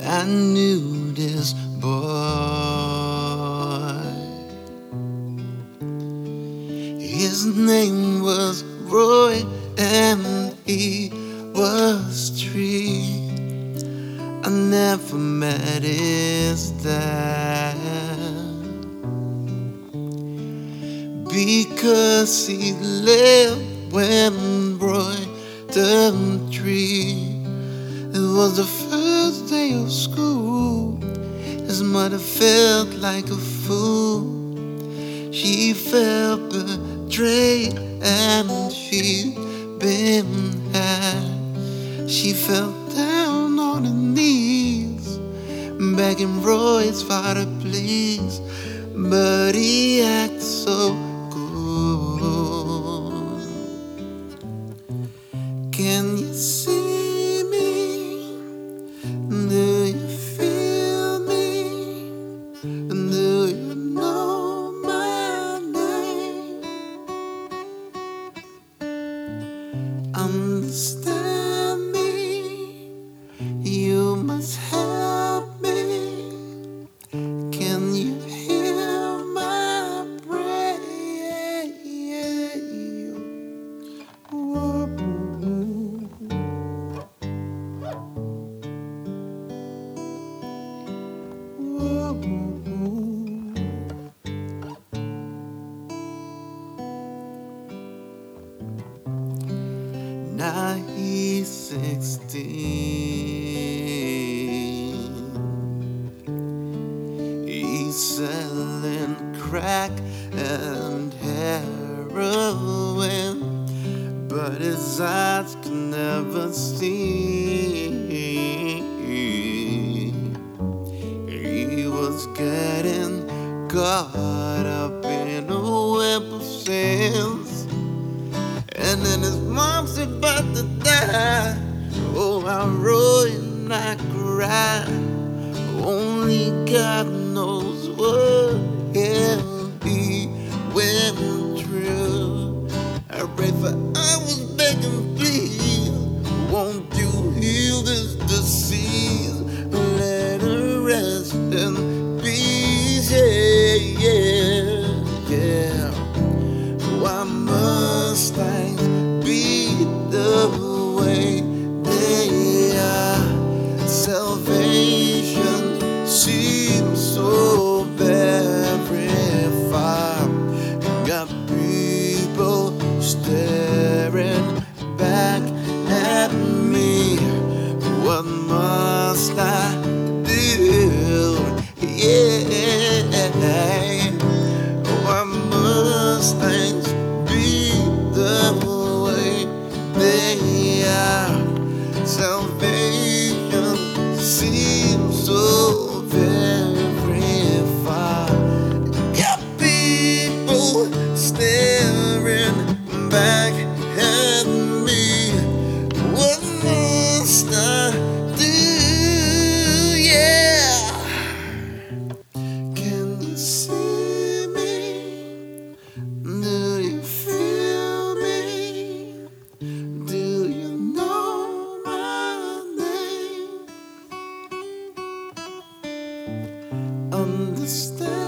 I knew this boy. His name was Roy and he was 3. I never met his dad because he left when Roy turned 3. It was the first day of school. His mother felt like a fool. She felt betrayed and she'd been had. She fell down on her knees, begging Roy's father please, but he acted so good. Can you see me? Do you feel me? Do you know my name? Understand me? You must help me. Can you hear my prayer? Whoa. Now he's 16. He's selling crack and heroin, but his eyes can never see. He was getting caught up in a web of sins, and then his mom's about to die. Oh, I wrote and I cried. Only God knows what hell he went through. I prayed for hours begging, please, won't you heal this disease? Let her rest in peace, yeah, yeah, yeah. Why must I be the way they are? Salvation seems so very far. Got people staring back at me. What must I do? Yeah. Why must things be the way they are? Salvation seems so very far. Got people staring back at me. What must I do? Yeah. Can you see me? Do you feel me? Do you know my name? Understand